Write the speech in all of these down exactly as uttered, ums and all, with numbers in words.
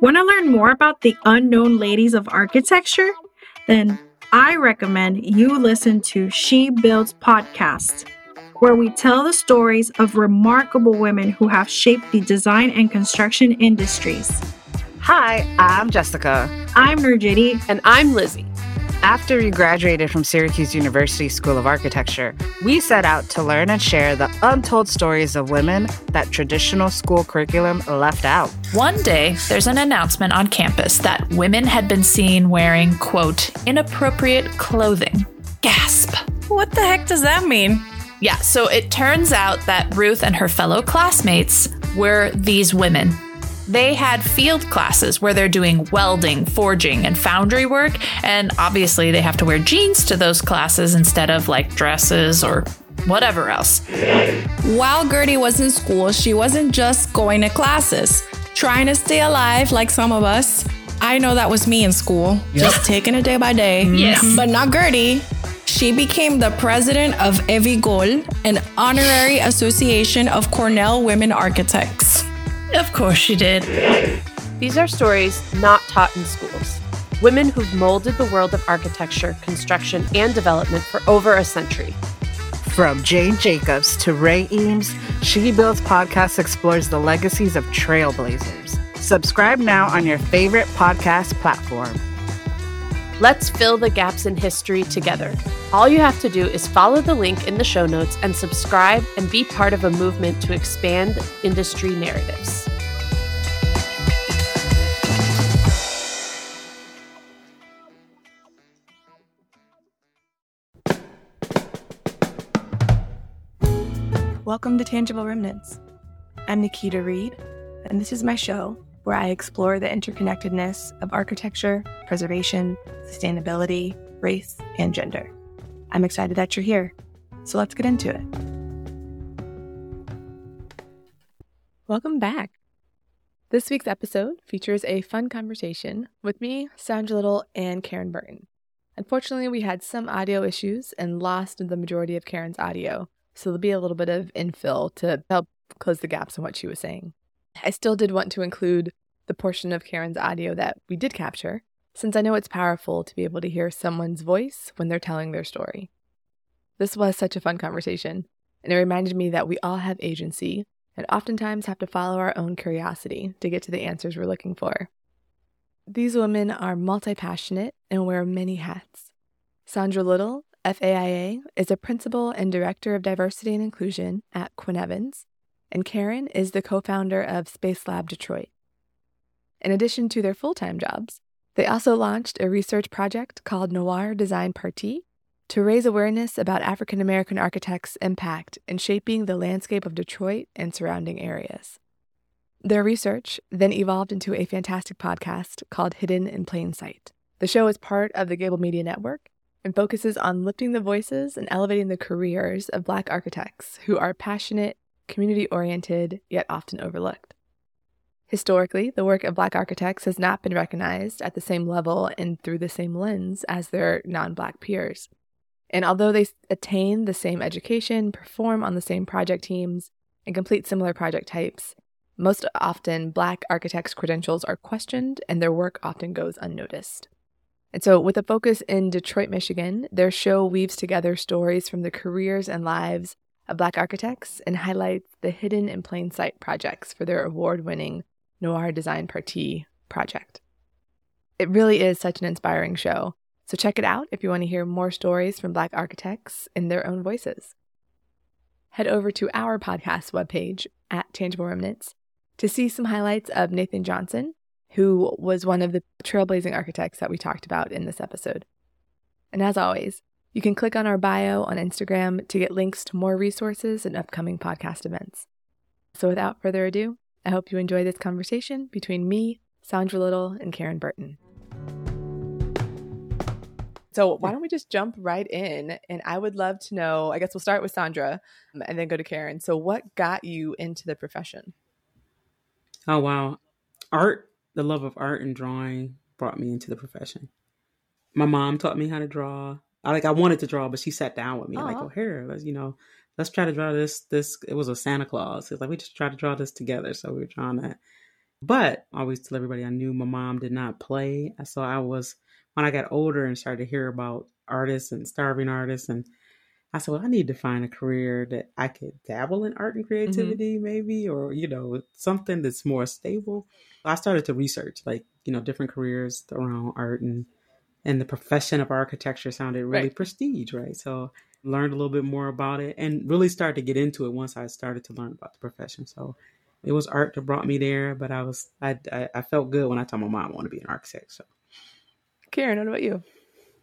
Want to learn more about the unknown ladies of architecture? Then I recommend you listen to She Builds Podcast, where we tell the stories of remarkable women who have shaped the design and construction industries. Hi, I'm Jessica. I'm Nurjiti. And I'm Lizzie. After we graduated from Syracuse University School of Architecture, we set out to learn and share the untold stories of women that traditional school curriculum left out. One day, there's an announcement on campus that women had been seen wearing, quote, inappropriate clothing. Gasp. What the heck does that mean? Yeah, so it turns out that Ruth and her fellow classmates were these women. They had field classes where they're doing welding, forging, and foundry work, and obviously they have to wear jeans to those classes instead of like dresses or whatever else. While Gertie was in school, she wasn't just going to classes, trying to stay alive like some of us. I know that was me in school, yep. Just taking it day by day. Yes. But not Gertie. She became the president of Evigol, an honorary association of Cornell women architects. Of course she did. These are stories not taught in schools. Women who've molded the world of architecture, construction, and development for over a century. From Jane Jacobs to Ray Eames, She Builds Podcast explores the legacies of trailblazers. Subscribe now on your favorite podcast platform. Let's fill the gaps in history together. All you have to do is follow the link in the show notes and subscribe and be part of a movement to expand industry narratives. Welcome to Tangible Remnants. I'm Nikita Reed, and this is my show where I explore the interconnectedness of architecture, preservation, sustainability, race, and gender. I'm excited that you're here, so let's get into it. Welcome back. This week's episode features a fun conversation with me, Sandra Little, and Karen Burton. Unfortunately, we had some audio issues and lost the majority of Karen's audio, so there'll be a little bit of infill to help close the gaps in what she was saying. I still did want to include the portion of Karen's audio that we did capture, since I know it's powerful to be able to hear someone's voice when they're telling their story. This was such a fun conversation, and it reminded me that we all have agency and oftentimes have to follow our own curiosity to get to the answers we're looking for. These women are multi-passionate and wear many hats. Sandra Little, F A I A, is a principal and director of diversity and inclusion at Quinn Evans, and Karen is the co-founder of Space Lab Detroit. In addition to their full-time jobs, they also launched a research project called Noir Design Partie to raise awareness about African American architects' impact in shaping the landscape of Detroit and surrounding areas. Their research then evolved into a fantastic podcast called Hidden in Plain Sight. The show is part of the Gable Media Network and focuses on lifting the voices and elevating the careers of Black architects who are passionate, community-oriented, yet often overlooked. Historically, the work of Black architects has not been recognized at the same level and through the same lens as their non-Black peers. And although they attain the same education, perform on the same project teams, and complete similar project types, most often Black architects' credentials are questioned and their work often goes unnoticed. And so with a focus in Detroit, Michigan, their show weaves together stories from the careers and lives of Black architects and highlights the Hidden in Plain Sight projects for their award-winning Noir Design Partie project. It really is such an inspiring show, so check it out if you want to hear more stories from Black architects in their own voices. Head over to our podcast webpage at Tangible Remnants to see some highlights of Nathan Johnson, who was one of the trailblazing architects that we talked about in this episode. And as always, you can click on our bio on Instagram to get links to more resources and upcoming podcast events. So without further ado, I hope you enjoy this conversation between me, Sandra Little, and Karen Burton. So why don't we just jump right in? And I would love to know, I guess we'll start with Sandra and then go to Karen. So what got you into the profession? Oh, wow. Art, the love of art and drawing brought me into the profession. My mom taught me how to draw. I like I wanted to draw, but she sat down with me Aww. like, oh, here, let's, you know, let's try to draw this. This it was a Santa Claus. It's like we just tried to draw this together. So we were drawing that, But I always tell everybody I knew my mom did not play. So I was, when I got older and started to hear about artists and starving artists, and I said, well, I need to find a career that I could dabble in art and creativity, mm-hmm. maybe, or, you know, something that's more stable. I started to research, like, you know, different careers around art, and and the profession of architecture sounded really right. prestige, right? So learned a little bit more about it and really started to get into it once I started to learn about the profession. So it was art that brought me there, but I was I I, I felt good when I told my mom I want to be an architect. So, Karen, what about you?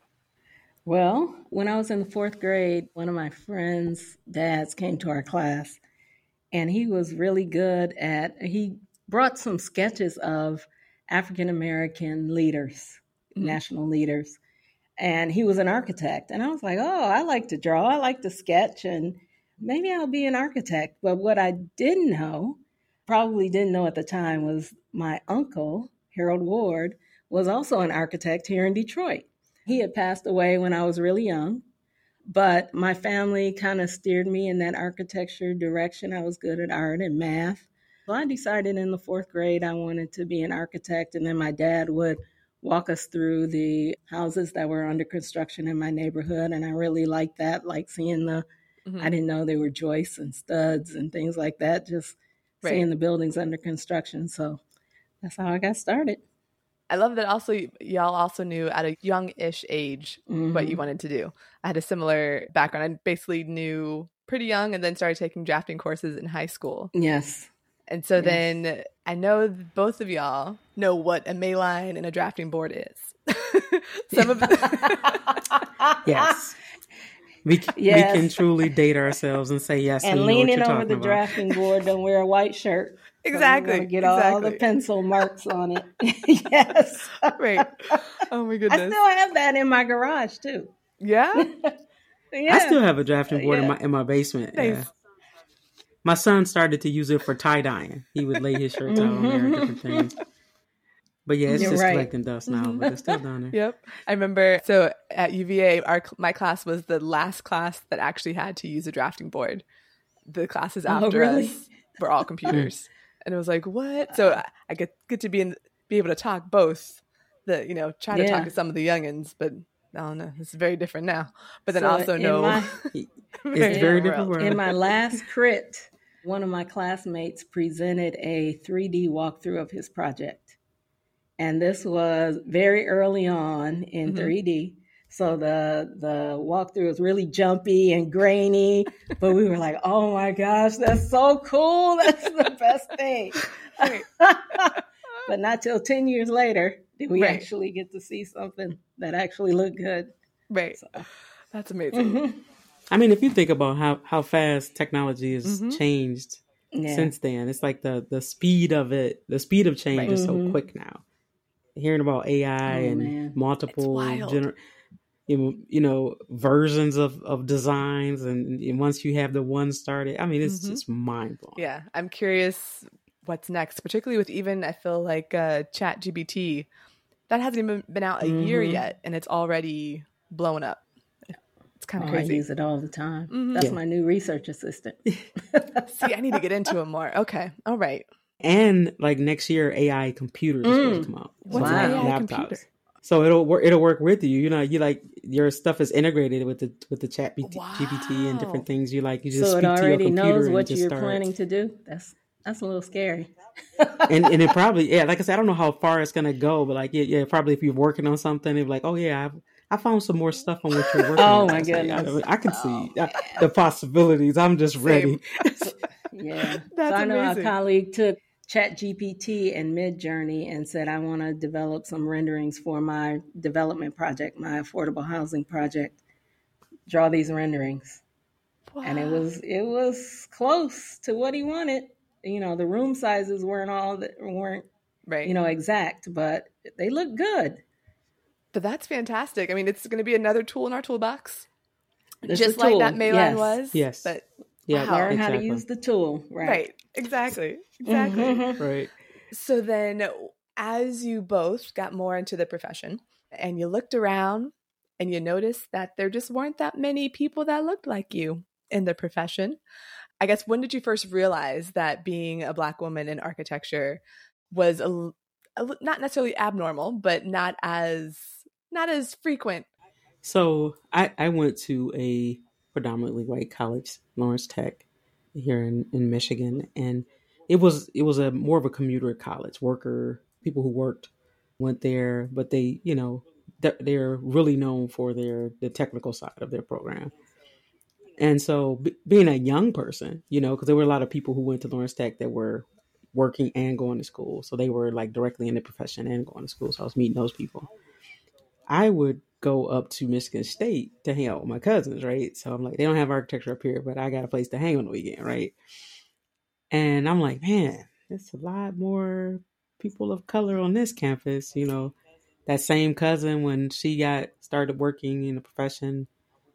Well, when I was in the fourth grade, one of my friends' dads came to our class, and he was really good at, he brought some sketches of African-American leaders, mm-hmm. national leaders, and he was an architect. And I was like, oh, I like to draw, I like to sketch, and maybe I'll be an architect. But what I didn't know, probably didn't know at the time, was my uncle, Harold Ward, was also an architect here in Detroit. He had passed away when I was really young, but my family kind of steered me in that architecture direction. I was good at art and math. So I decided in the fourth grade I wanted to be an architect, and then my dad would walk us through the houses that were under construction in my neighborhood, and I really liked that, like seeing the, mm-hmm. I didn't know they were joists and studs and things like that, just right. seeing the buildings under construction. So that's how I got started. I love that also y'all also knew at a young-ish age mm-hmm. what you wanted to do. I had a similar background. I basically knew pretty young and then started taking drafting courses in high school. Yes. And so yes. then I know both of y'all know what a Mayline and a drafting board is. Some of Yes. We, yes. we can truly date ourselves and say yes. And leaning over the about. drafting board, don't wear a white shirt. Exactly. So get exactly. all the pencil marks on it. Yes. Right. Oh my goodness. I still have that in my garage too. Yeah. Yeah. I still have a drafting board yeah. in my in my basement. Nice. Yeah. My son started to use it for tie dyeing. He would lay his shirts out on there and different things. But yeah, it's You're just right. collecting dust now, but it's still down there. Yep. I remember, so at U V A, our my class was the last class that actually had to use a drafting board. The classes after oh, really? us were all computers. And it was like, what? So I, I get get to be in, be able to talk both, the you know, try to yeah. talk to some of the youngins, but I don't know, it's very different now. But then so also know my, it's very different world. In my last crit, one of my classmates presented a three D walkthrough of his project. And this was very early on in mm-hmm. three D. So the the walkthrough was really jumpy and grainy, but we were like, oh my gosh, that's so cool. That's the best thing. Right. But not till ten years later did we right. actually get to see something that actually looked good. Right. So. That's amazing. Mm-hmm. I mean, if you think about how, how fast technology has mm-hmm. changed yeah. since then, it's like the, the speed of it, the speed of change right. is so mm-hmm. quick now. Hearing about A I oh, and man. multiple gener- you know, versions of, of designs. And, and once you have the one started, I mean, it's mm-hmm. just mind blowing. Yeah. I'm curious what's next, particularly with even, I feel like uh, Chat G P T, that hasn't even been out a mm-hmm. year yet. And it's already blowing up. It's kind of oh, crazy. I use it all the time. Mm-hmm. That's yeah. my new research assistant. See, I need to get into it more. Okay. All right. And like next year, A I computers mm. are supposed to come out. What's so an like A I laptops. computer? So it'll work. It'll work with you. You know, you like your stuff is integrated with the with the Chat wow. G P T and different things. You like you just so speak it already to your computer knows and what you're start. planning to do. That's that's a little scary. and and it probably yeah, like I said, I don't know how far it's gonna go, but like yeah, yeah probably if you're working on something, it'll be like, oh yeah, I've, I found some more stuff on what you're working oh on. my goodness, like, I, I can oh, see uh, the possibilities. I'm just ready. Yeah, that's so I know amazing. Our colleague took Chat G P T and Midjourney and said, I want to develop some renderings for my development project, my affordable housing project. Draw these renderings. Wow. And it was it was close to what he wanted. You know, the room sizes weren't all that weren't right. you know, exact, but they look good. But that's fantastic. I mean, it's going to be another tool in our toolbox. It's just like that Mayline yes. was. Yes. But yeah, wow. Learn exactly. how to use the tool. Right. Right. Exactly. Exactly. Mm-hmm. Right. So then as you both got more into the profession and you looked around and you noticed that there just weren't that many people that looked like you in the profession, I guess when did you first realize that being a Black woman in architecture was a, a, not necessarily abnormal, but not as not as frequent. So I, I went to a predominantly white college, Lawrence Tech, here in, in Michigan, and it was it was a more of a commuter college. Worker people who worked went there, but they you know they're, they're really known for their the technical side of their program. And so b- being a young person, you know, because there were a lot of people who went to Lawrence Tech that were working and going to school, so they were like directly in the profession and going to school. So I was meeting those people. I would go up to Michigan State to hang out with my cousins, right? So I'm like, they don't have architecture up here, but I got a place to hang on the weekend, right? And I'm like, man, there's a lot more people of color on this campus. You know, that same cousin, when she got started working in the profession,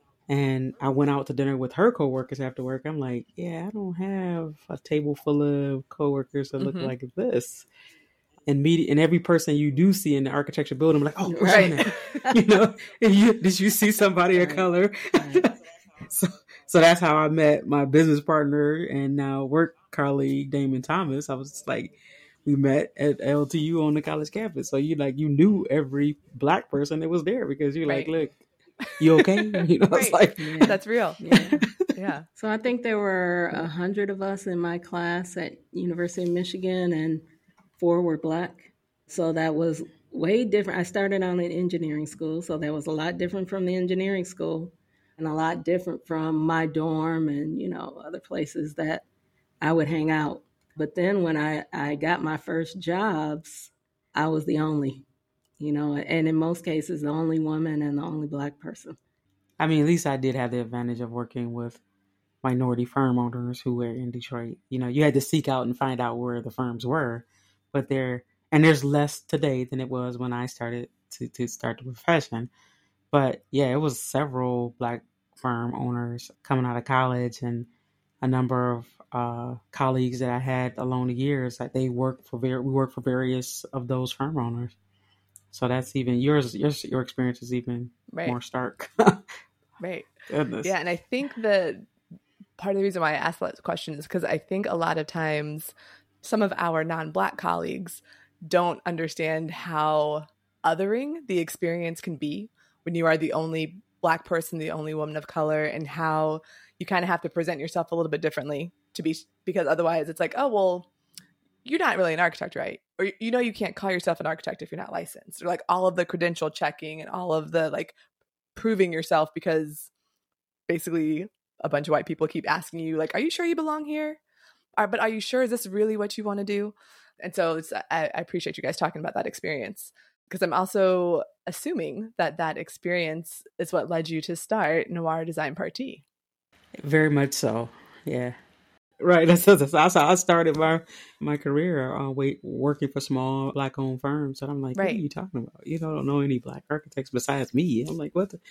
and I went out to dinner with her coworkers after work, I'm like, yeah, I don't have a table full of coworkers that look Mhm. like this. And meet and every person you do see in the architecture building, I'm like, oh, what's Right. your name? You know, and you, did you see somebody of Right. color? Right. so, so that's how I met my business partner and now work colleague, Damon Thomas. I was just like, we met at L T U on the college campus. So you like, you knew every Black person that was there because you're like, Right. look, you okay? You know, it's Right. like, Yeah. That's real. Yeah. Yeah. So I think there were a hundred of us in my class at University of Michigan, and four were Black. So that was way different. I started on an engineering school, so that was a lot different from the engineering school, and a lot different from my dorm and, you know, other places that I would hang out. But then when I, I got my first jobs, I was the only, you know, and in most cases, the only woman and the only Black person. I mean, at least I did have the advantage of working with minority firm owners who were in Detroit. You know, you had to seek out and find out where the firms were, but there, and there's less today than it was when I started to, to start the profession. But yeah, it was several Black firm owners coming out of college, and a number of uh, colleagues that I had along the years that they worked for, ver- we worked for various of those firm owners. So that's even yours, your, your experience is even Right. more stark. Right. Goodness. Yeah, and I think that part of the reason why I asked that question is because I think a lot of times some of our non-Black colleagues don't understand how othering the experience can be when you are the only Black person, the only woman of color, and how you kind of have to present yourself a little bit differently to be, because otherwise it's like, oh, well, you're not really an architect, right? Or you know, you can't call yourself an architect if you're not licensed, or like all of the credential checking and all of the like proving yourself, because basically a bunch of white people keep asking you like, are you sure you belong here? Are, but are you sure, is this really what you want to do? And so it's, I, I appreciate you guys talking about that experience, because I'm also assuming that that experience is what led you to start Noir Design Parti. Very much so. Yeah. Right. That's, that's, that's how I started my, my career, uh, wait, working for small Black owned firms. And I'm like, Right. what are you talking about? You know, I don't know any Black architects besides me. I'm like, what the?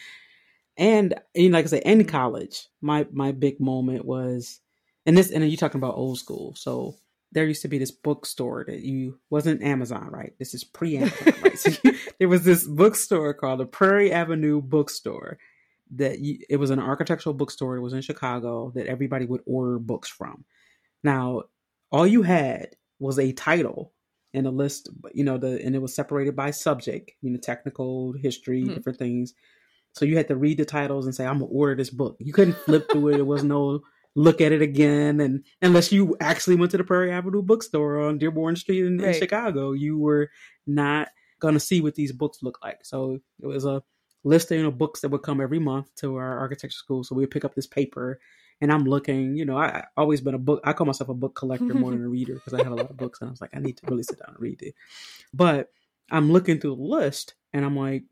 And, you know, like I said, in college, my, my big moment was, and this, and then you're talking about old school. So there used to be this bookstore that you, wasn't Amazon, right? This is pre-Amazon, right? So you, there was this bookstore called the Prairie Avenue Bookstore. That you, it was an architectural bookstore. It was in Chicago that everybody would order books from. Now, all you had was a title and a list, you know, the and it was separated by subject, you know, technical, history, Mm-hmm. different things. So you had to read the titles and say, I'm gonna order this book. You couldn't flip through it. There was no look at it again, and unless you actually went to the Prairie Avenue Bookstore on Dearborn Street in, Right. in Chicago, you were not gonna see what these books look like. So it was a listing of books that would come every month to our architecture school. So we'd pick up this paper, and I'm looking, you know, I, I always been a book. I call myself a book collector more than a reader, because I had a lot of books, and I was like, I need to really sit down and read it. But I'm looking through the list, and I'm like,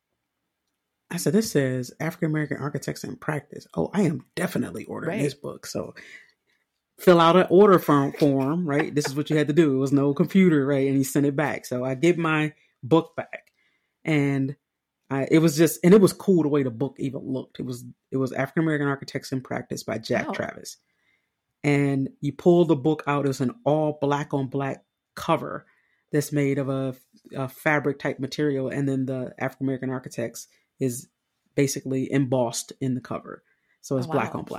I said, this says African American Architects in Practice. Oh, I am definitely ordering Right. this book. So fill out an order form, form, right? This is what you had to do. It was no computer, right? And he sent it back. So I get my book back, and I, it was just, and it was cool the way the book even looked. It was, it was African American Architects in Practice by Jack Wow. Travis. And you pull the book out, it's an all black on black cover that's made of a, a fabric type material. And then the African American Architects is basically embossed in the cover. So it's Oh, black wow. on black.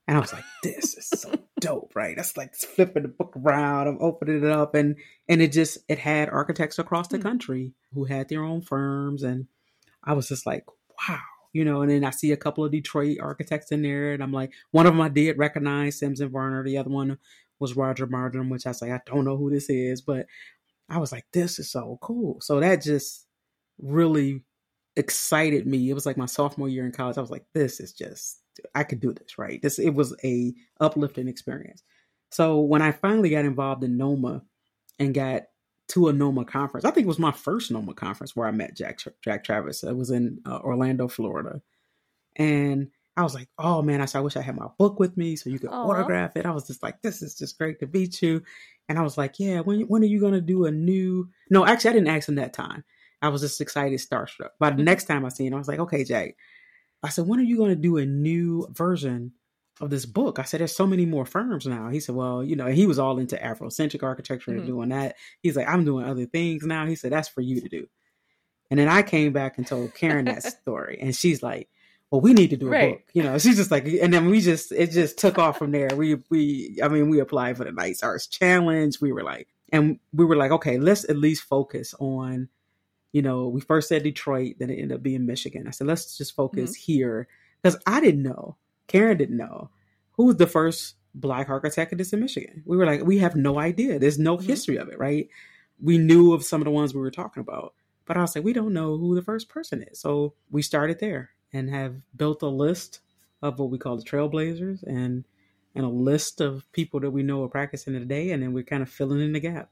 And I was like, this is so dope, right? That's like flipping the book around. I'm opening it up. And, and it just, it had architects across the country who had their own firms. And I was just like, wow, you know, and then I see a couple of Detroit architects in there. And I'm like, one of them I did recognize, Sims and Varner. The other one was Roger Martin, which I was like, I don't know who this is, but I was like, this is so cool. So that just really excited me. It was like my sophomore year in college. I was like, this is just, I could do this, right? This, it was a uplifting experience. So when I finally got involved in NOMA and got to a NOMA conference, I think it was my first NOMA conference where I met Jack, Jack Travis. It was in uh, Orlando, Florida. And I was like, oh man, I, said, I wish I had my book with me so you could Aww. autograph it. I was just like, this is just great to meet you. And I was like, yeah, when, when are you going to do a new, no, actually I didn't ask him that time. I was just excited, starstruck. But the next time I seen him, I was like, okay, Jack, I said, when are you going to do a new version of this book? I said, there's so many more firms now. He said, well, you know, he was all into Afrocentric architecture mm-hmm. and doing that. He's like, I'm doing other things now. He said, that's for you to do. And then I came back and told Karen that story. And she's like, well, we need to do a right. book. You know, she's just like, and then we just, it just took off from there. We, we, I mean, we applied for the Nice Arts Challenge. We were like, and we were like, okay, let's at least focus on, you know, we first said Detroit, then it ended up being Michigan. I said, let's just focus mm-hmm. here. Because I didn't know, Karen didn't know, who was the first Black architect in Michigan. We were like, we have no idea. There's no mm-hmm. history of it, right? We knew of some of the ones we were talking about. But I was like, we don't know who the first person is. So we started there and have built a list of what we call the trailblazers and, and a list of people that we know are practicing today. And then we're kind of filling in the gap.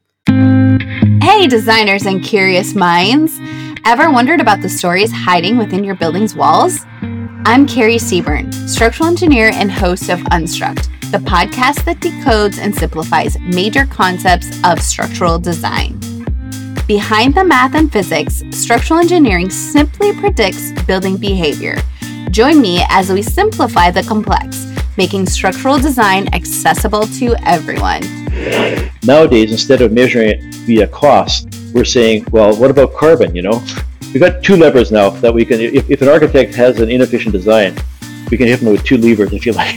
Hey, designers and curious minds. Ever wondered about the stories hiding within your building's walls? I'm Carrie Seaburn, structural engineer and host of Unstruct, the podcast that decodes and simplifies major concepts of structural design. Behind the math and physics, structural engineering simply predicts building behavior. Join me as we simplify the complex, making structural design accessible to everyone. Nowadays, instead of measuring it via cost, we're saying, well, what about carbon, you know? We've got two levers now that we can, if, if an architect has an inefficient design, we can hit them with two levers, if you like.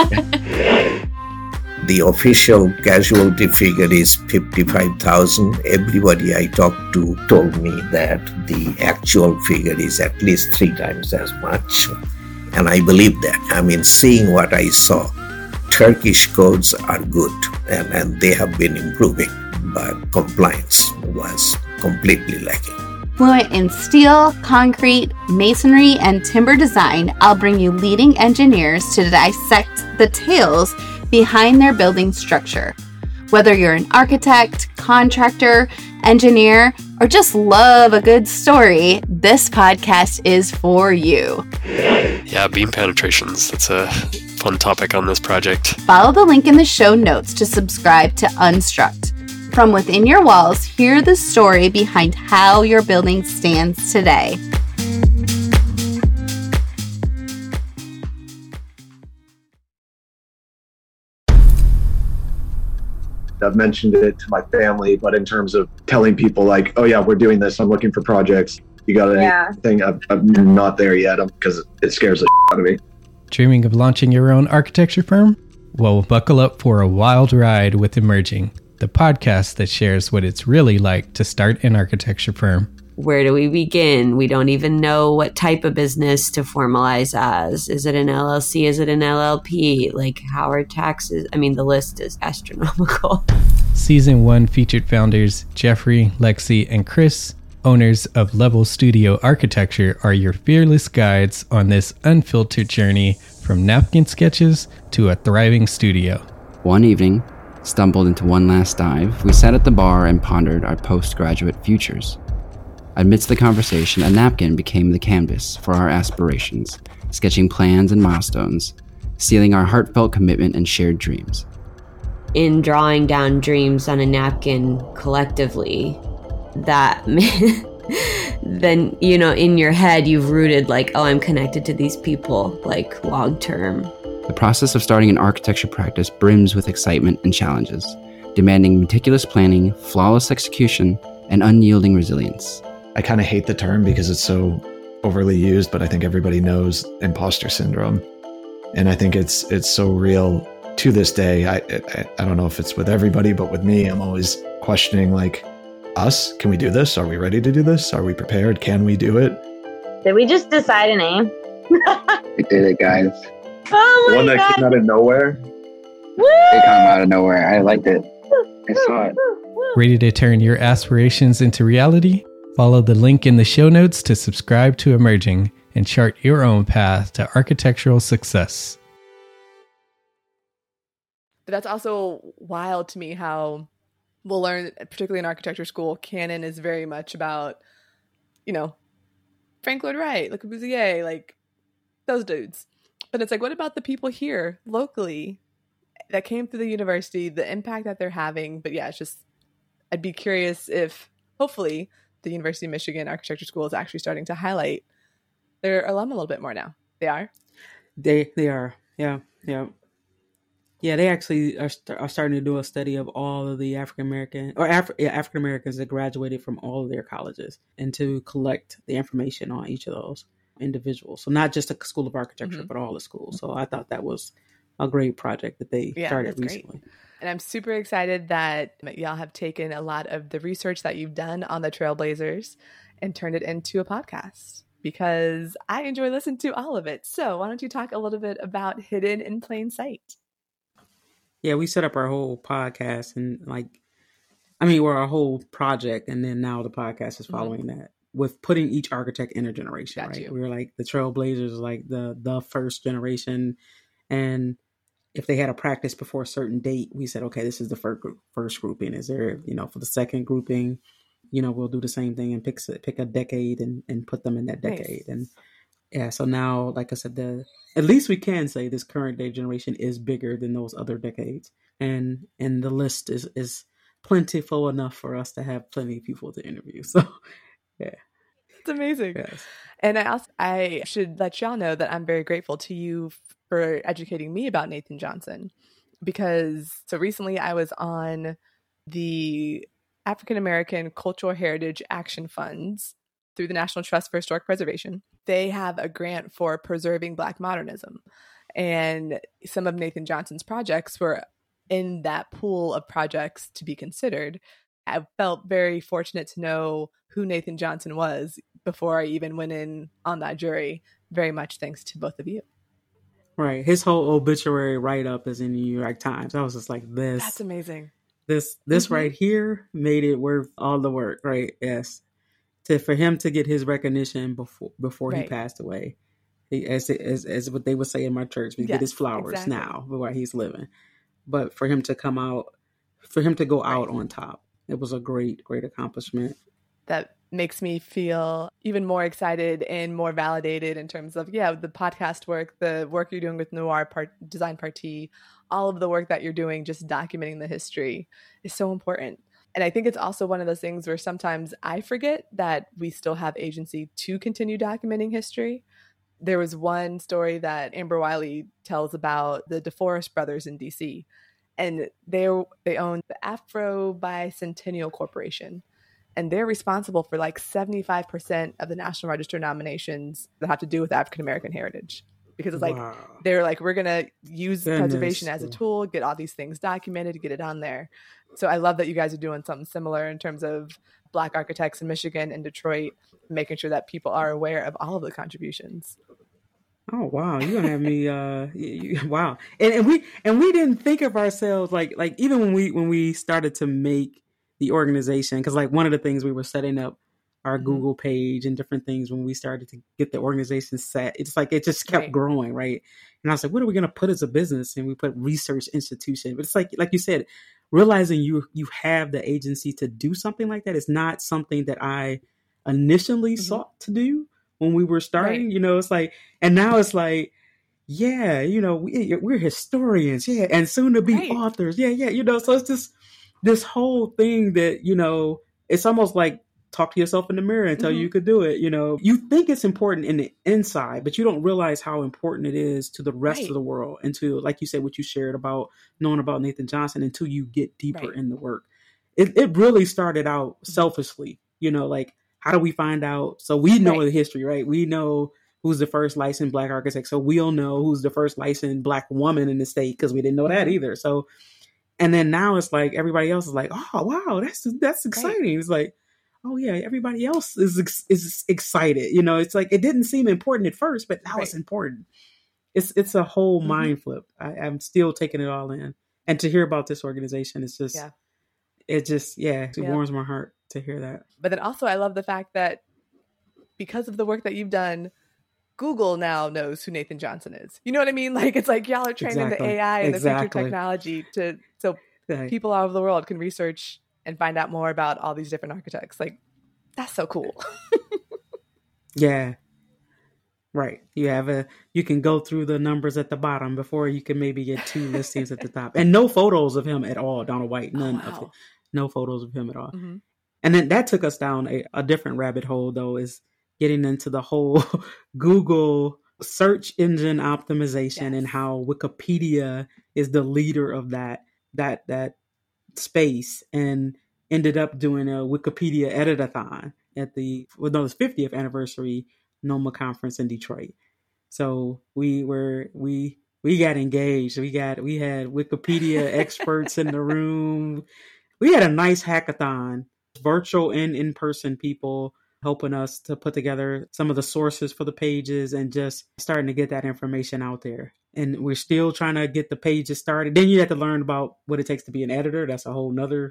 The official casualty figure is fifty-five thousand. Everybody I talked to told me that the actual figure is at least three times as much. And I believe that. I mean, seeing what I saw, Turkish codes are good and, and they have been improving, but compliance was completely lacking. Fluent in steel, concrete, masonry, and timber design, I'll bring you leading engineers to dissect the tales behind their building structure. Whether you're an architect, contractor, engineer, or just love a good story, this podcast is for you. Yeah, beam penetrations. That's a fun topic on this project. Follow the link in the show notes to subscribe to Unstruct. From within your walls, hear the story behind how your building stands today. I've mentioned it to my family, but in terms of telling people like, oh yeah, we're doing this, I'm looking for projects, you got anything? Yeah. I'm not there yet because it scares the shit out of me. Dreaming of launching your own architecture firm? Well, buckle up for a wild ride with Emerging, the podcast that shares what it's really like to start an architecture firm. Where do we begin? We don't even know what type of business to formalize as. Is it an L L C? Is it an L L P? Like, how are taxes? I mean, the list is astronomical. Season one featured founders Jeffrey, Lexi, and Chris, owners of Level Studio Architecture, are your fearless guides on this unfiltered journey from napkin sketches to a thriving studio. One evening, stumbled into one last dive, we sat at the bar and pondered our postgraduate futures. Amidst the conversation, a napkin became the canvas for our aspirations, sketching plans and milestones, sealing our heartfelt commitment and shared dreams. In drawing down dreams on a napkin collectively, that then, you know, in your head, you've rooted like, oh, I'm connected to these people, like long term. The process of starting an architecture practice brims with excitement and challenges, demanding meticulous planning, flawless execution, and unyielding resilience. I kind of hate the term because it's so overly used, but I think everybody knows imposter syndrome. And I think it's it's so real to this day. I, I I don't know if it's with everybody, but with me, I'm always questioning, like, us, can we do this? Are we ready to do this? Are we prepared? Can we do it? Did we just decide a name? We did it, guys. Oh The my one that God. came out of nowhere. It came out of nowhere. I liked it. I saw it. Ready to turn your aspirations into reality? Follow the link in the show notes to subscribe to Emerging and chart your own path to architectural success. But that's also wild to me how we'll learn, particularly in architecture school, canon is very much about, you know, Frank Lloyd Wright, Le Corbusier, like those dudes. But it's like, what about the people here locally that came through the university, the impact that they're having? But yeah, it's just, I'd be curious if hopefully the University of Michigan Architecture School is actually starting to highlight their alum a little bit more now. They are? They they are. Yeah. Yeah. Yeah, they actually are, st- are starting to do a study of all of the African American or Af- yeah, African Americans that graduated from all of their colleges and to collect the information on each of those individuals. So not just the School of Architecture, Mm-hmm. but all the schools. So I thought that was a great project that they Yeah, started that's great. recently. And I'm super excited that y'all have taken a lot of the research that you've done on the Trailblazers and turned it into a podcast, because I enjoy listening to all of it. So why don't you talk a little bit about Hidden in Plain Sight? Yeah, we set up our whole podcast and like, I mean, we're our whole project. And then now the podcast is following mm-hmm. that with putting each architect in a generation, Got right? You. We were like the Trailblazers, like the, the first generation. And if they had a practice before a certain date, we said, okay, this is the first group, first grouping. Is there, you know, for the second grouping, you know, we'll do the same thing and pick, pick a decade and, and put them in that decade. Nice. And yeah, so now, like I said, the at least we can say this current day generation is bigger than those other decades, and and the list is is plentiful enough for us to have plenty of people to interview. So, yeah, it's amazing. Yes. And I also I should let y'all know that I'm very grateful to you for educating me about Nathan Johnson, because so recently I was on the African American Cultural Heritage Action Funds through the National Trust for Historic Preservation. They have a grant for preserving Black modernism. And some of Nathan Johnson's projects were in that pool of projects to be considered. I felt very fortunate to know who Nathan Johnson was before I even went in on that jury, very much thanks to both of you. Right. His whole obituary write-up is in the New York Times. I was just like, this. That's amazing. This this mm-hmm. right here made it worth all the work, right? Yes. To, for him to get his recognition before before right. he passed away, he, as, as as what they would say in my church, we yes, get his flowers exactly. now while he's living. But for him to come out, for him to go right. out on top, it was a great, great accomplishment. That makes me feel even more excited and more validated in terms of, yeah, the podcast work, the work you're doing with Noir Part, Design Party, all of the work that you're doing, just documenting the history is so important. And I think it's also one of those things where sometimes I forget that we still have agency to continue documenting history. There was one story that Amber Wiley tells about the DeForest brothers in D C, and they they own the Afro Bicentennial Corporation, and they're responsible for like seventy-five percent of the National Register nominations that have to do with African American heritage. Because it's like, wow. they're like, we're going to use Goodness. preservation as a tool, get all these things documented, get it on there. So I love that you guys are doing something similar in terms of Black architects in Michigan and Detroit, making sure that people are aware of all of the contributions. Oh, wow. You're going to have me, uh, you, wow. And, and we, and we didn't think of ourselves like, like even when we, when we started to make the organization, cause like one of the things we were setting up our Google page and different things when we started to get the organization set, it's like it just kept right. growing, right? And I was like, what are we going to put as a business? And we put research institution. But it's like, like you said, realizing you you have the agency to do something like that is not something that I initially mm-hmm. sought to do when we were starting. Right. You know, it's like, and now it's like, yeah, you know, we, we're historians, yeah, and soon to be right. authors, yeah, yeah, you know. So it's just this whole thing that, you know, it's almost like talk to yourself in the mirror and tell mm-hmm. you you could do it. You know, you think it's important in the inside, but you don't realize how important it is to the rest right. of the world. And to, like you said, what you shared about knowing about Nathan Johnson until you get deeper right. in the work. It, it really started out selfishly, you know, like, how do we find out? So we know right. the history, right? We know who's the first licensed Black architect. So we'll know who's the first licensed Black woman in the state because we didn't know that either. So, and then now it's like everybody else is like, oh, wow, that's that's exciting. Right. It's like, oh, yeah, everybody else is is excited. You know, it's like it didn't seem important at first, but now right. it's important. It's it's a whole mm-hmm. mind flip. I, I'm still taking it all in. And to hear about this organization, it's just, yeah. it just, yeah, it yeah. warms my heart to hear that. But then also I love the fact that because of the work that you've done, Google now knows who Nathan Johnson is. You know what I mean? Like, it's like y'all are training exactly. the A I and exactly. the future technology to so right. people all over the world can research and find out more about all these different architects. Like, that's so cool. yeah. Right. You have a, you can go through the numbers at the bottom before you can maybe get two listings at the top. And no photos of him at all, Donald White. None oh, wow. of it. No photos of him at all. Mm-hmm. And then that took us down a, a different rabbit hole, though, is getting into the whole Google search engine optimization yes. and how Wikipedia is the leader of that, that, that space, and ended up doing a Wikipedia edit-a-thon at the, well, no, the fiftieth anniversary NOMA conference in Detroit. So we were, we, we got engaged. We got, we had Wikipedia experts in the room. We had a nice hackathon, virtual and in-person people helping us to put together some of the sources for the pages and just starting to get that information out there. And we're still trying to get the pages started. Then you have to learn about what it takes to be an editor. That's a whole nother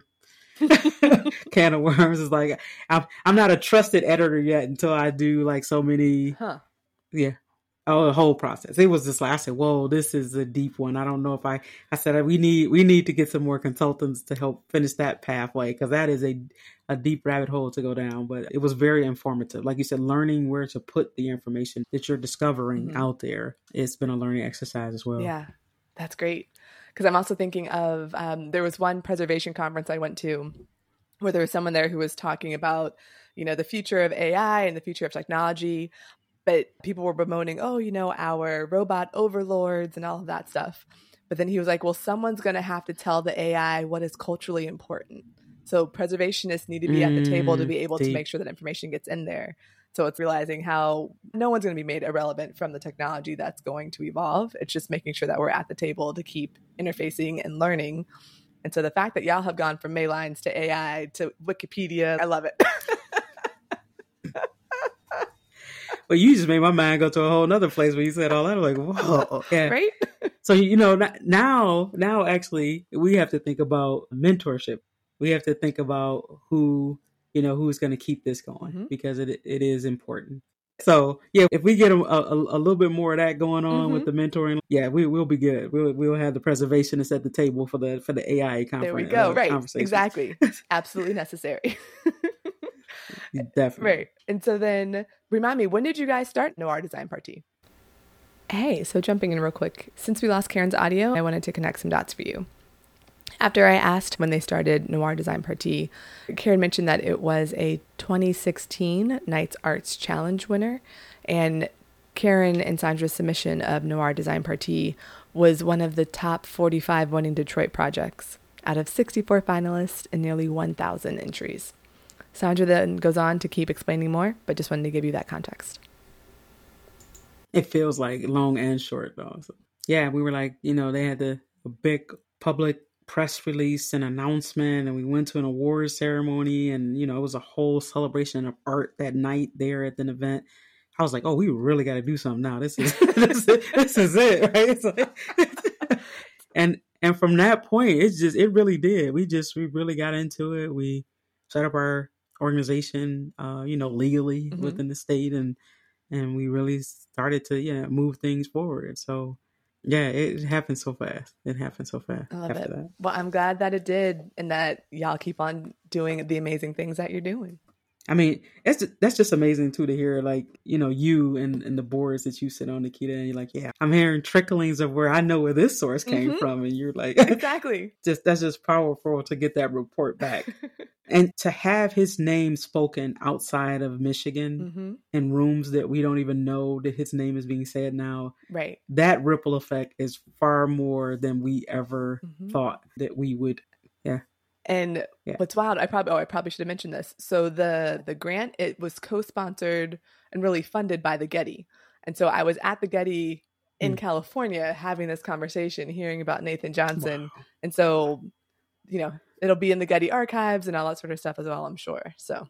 can of worms. Is like, I'm, I'm not a trusted editor yet until I do like so many, huh. yeah. Oh, the whole process. It was just like, I said, whoa, this is a deep one. I don't know if I, I said, we need, we need to get some more consultants to help finish that pathway. Cause that is a, a deep rabbit hole to go down, but it was very informative. Like you said, learning where to put the information that you're discovering mm-hmm. out there. It's been a learning exercise as well. Yeah, that's great. Cause I'm also thinking of, um, there was one preservation conference I went to where there was someone there who was talking about, you know, the future of A I and the future of technology. But people were bemoaning, oh, you know, our robot overlords and all of that stuff. But then he was like, well, someone's going to have to tell the A I what is culturally important. So preservationists need to be mm, at the table to be able deep. to make sure that information gets in there. So it's realizing how no one's going to be made irrelevant from the technology that's going to evolve. It's just making sure that we're at the table to keep interfacing and learning. And so the fact that y'all have gone from Maylines to A I to Wikipedia, I love it. Well, you just made my mind go to a whole nother place when you said all that. I'm like, whoa. Yeah. Right? So, you know, now, now actually we have to think about mentorship. We have to think about who, you know, who's going to keep this going mm-hmm. because it it is important. So, yeah, if we get a, a, a little bit more of that going on mm-hmm. with the mentoring, yeah, we, we'll be good. We'll, we'll have the preservationists at the table for the, for the A I conference. There we go. Uh, right. Exactly. Absolutely necessary. Definitely. Right. And so then remind me, when did you guys start Noir Design Party? Hey, so jumping in real quick. Since we lost Karen's audio, I wanted to connect some dots for you. After I asked when they started Noir Design Party, Karen mentioned that it was a twenty sixteen Knights Arts Challenge winner. And Karen and Sandra's submission of Noir Design Party was one of the top forty-five winning Detroit projects out of sixty-four finalists and nearly one thousand entries. Sandra then goes on to keep explaining more, but just wanted to give you that context. It feels like long and short, though. So, yeah, we were like, you know, they had the a big public press release and announcement, and we went to an awards ceremony, and, you know, it was a whole celebration of art that night there at the event. I was like, oh, we really got to do something now. This is this, is, this is it, right? It's like, and and from that point, it's just it really did. We just we really got into it. We set up our organization, uh, you know, legally mm-hmm. within the state, and and we really started to yeah move things forward. So yeah, it happened so fast. It happened so fast. I love after it. That. Well, I'm glad that it did, and that y'all keep on doing the amazing things that you're doing. I mean, it's just, that's just amazing too to hear, like, you know, you and, and the boards that you sit on, Nikita, and you're like, yeah, I'm hearing tricklings of where I know where this source came mm-hmm. from, and you're like, exactly. Just that's just powerful to get that report back, and to have his name spoken outside of Michigan mm-hmm. in rooms that we don't even know that his name is being said now. Right. That ripple effect is far more than we ever mm-hmm. thought that we would. Yeah. And yeah. what's wild, I probably oh I probably should have mentioned this. So the the grant, it was co-sponsored and really funded by the Getty. And so I was at the Getty in Mm. California having this conversation, hearing about Nathan Johnson. Wow. And so, you know, it'll be in the Getty archives and all that sort of stuff as well, I'm sure. So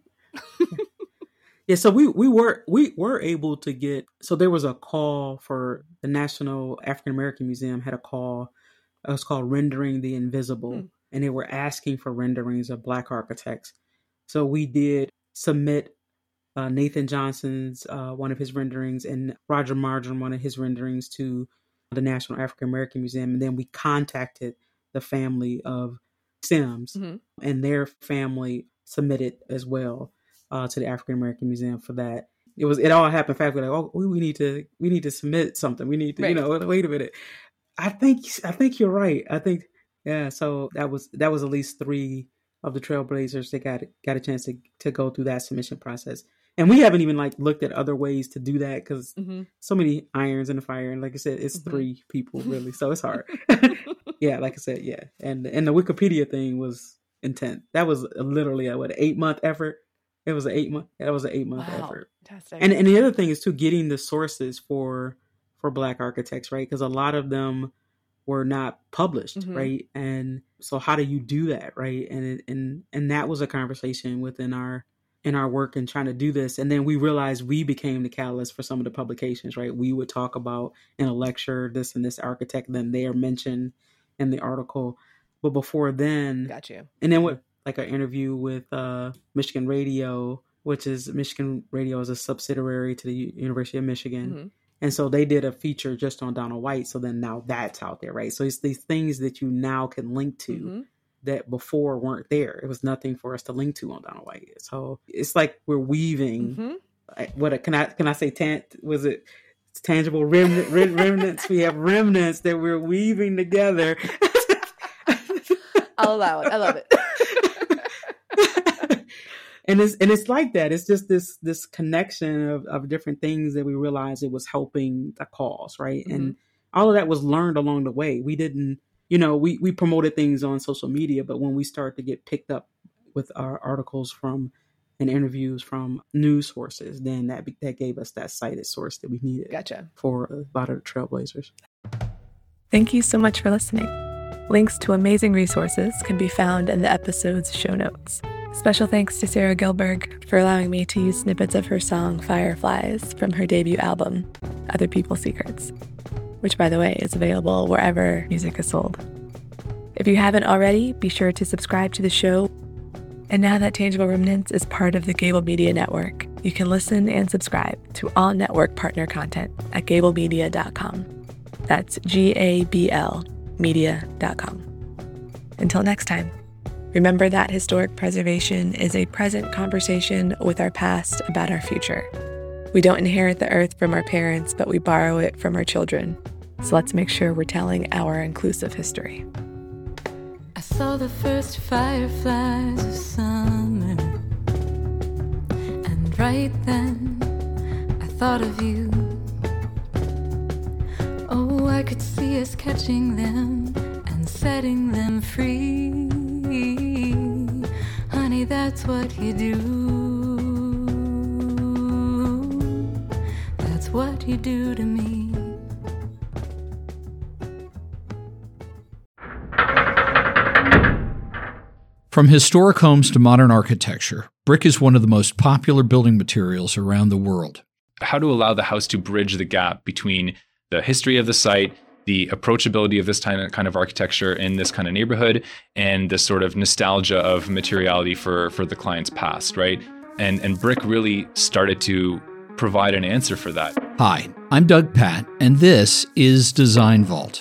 yeah, so we we were we were able to get, so there was a call for the National African American Museum had a call. It was called Rendering the Invisible, hmm. and they were asking for renderings of Black architects. So we did submit uh, Nathan Johnson's uh, one of his renderings and Roger Marjoram one of his renderings to the National African American Museum, and then we contacted the family of Sims, mm-hmm. and their family submitted as well uh, to the African American Museum for that. It was it all happened fast. We're like, oh, we need to we need to submit something. We need to, right. you know, wait a minute. I think I think you're right. I think yeah. So that was that was at least three of the Trailblazers that got got a chance to to go through that submission process. And we haven't even like looked at other ways to do that because mm-hmm. so many irons in the fire. And like I said, it's mm-hmm. three people really, so it's hard. Yeah, like I said, yeah. And and the Wikipedia thing was intense. That was literally a what an eight month effort. It was an eight month. That was an eight month wow. effort. Fantastic. And and the other thing is too getting the sources for for Black architects, right? Because a lot of them were not published, mm-hmm. right? And so how do you do that, right? And and and that was a conversation within our in our work and trying to do this. And then we realized we became the catalyst for some of the publications, right? We would talk about in a lecture this and this architect, then they are mentioned in the article. But before then, got you. And then with like an interview with uh, Michigan Radio, which is Michigan Radio is a subsidiary to the U- University of Michigan. Mm-hmm. And so they did a feature just on Donald White. So then now that's out there, right? So it's these things that you now can link to mm-hmm. that before weren't there. It was nothing for us to link to on Donald White. So it's like we're weaving. Mm-hmm. What can I can I say? Tan, was it tangible remnant, remnants? We have remnants that we're weaving together. I'll allow it. I love it. And it's and it's like that. It's just this this connection of, of different things that we realized it was helping the cause, right? Mm-hmm. And all of that was learned along the way. We didn't, you know, we, we promoted things on social media, but when we started to get picked up with our articles from and interviews from news sources, then that that gave us that cited source that we needed. Gotcha. For a lot of the Trailblazers. Thank you so much for listening. Links to amazing resources can be found in the episode's show notes. Special thanks to Sarah Gilberg for allowing me to use snippets of her song Fireflies from her debut album, Other People's Secrets, which, by the way, is available wherever music is sold. If you haven't already, be sure to subscribe to the show. And now that Tangible Remnants is part of the Gable Media Network, you can listen and subscribe to all network partner content at gable media dot com. That's G A B L media dot com. Until next time. Remember that historic preservation is a present conversation with our past about our future. We don't inherit the earth from our parents, but we borrow it from our children. So let's make sure we're telling our inclusive history. I saw the first fireflies of summer, and right then I thought of you. Oh, I could see us catching them and setting them free. Honey, that's what you do. That's what you do to me. From historic homes to modern architecture, brick is one of the most popular building materials around the world. How to allow the house to bridge the gap between the history of the site, the approachability of this kind of architecture in this kind of neighborhood, and the sort of nostalgia of materiality for, for the client's past, right? And, and brick really started to provide an answer for that. Hi, I'm Doug Patt, and this is Design Vault.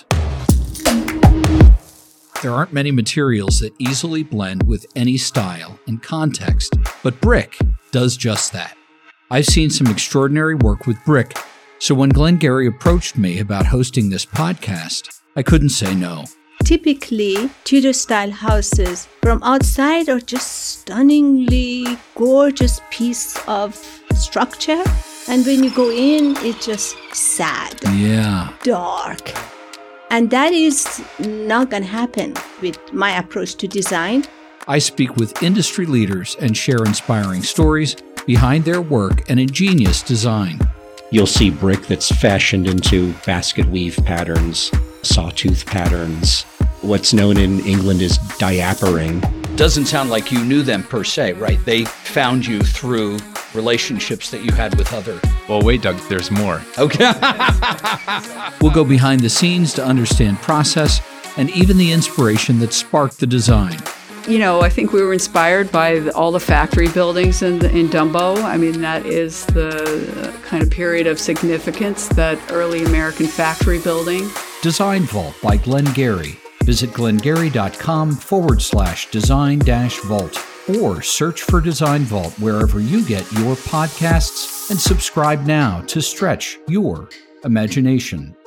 There aren't many materials that easily blend with any style and context, but brick does just that. I've seen some extraordinary work with brick, so when Glenn Gary approached me about hosting this podcast, I couldn't say no. Typically, Tudor-style houses from outside are just stunningly gorgeous piece of structure, and when you go in, it's just sad. Yeah. Dark. And that is not going to happen with my approach to design. I speak with industry leaders and share inspiring stories behind their work and ingenious design. You'll see brick that's fashioned into basket weave patterns, sawtooth patterns, what's known in England as diapering. Doesn't sound like you knew them per se, right? They found you through relationships that you had with other. Well, wait, Doug, there's more. Okay. We'll go behind the scenes to understand process and even the inspiration that sparked the design. You know, I think we were inspired by the, all the factory buildings in, in Dumbo. I mean, that is the kind of period of significance, that early American factory building. Design Vault by Glengarry. Visit glengarry.com forward slash design dash vault or search for Design Vault wherever you get your podcasts and subscribe now to stretch your imagination.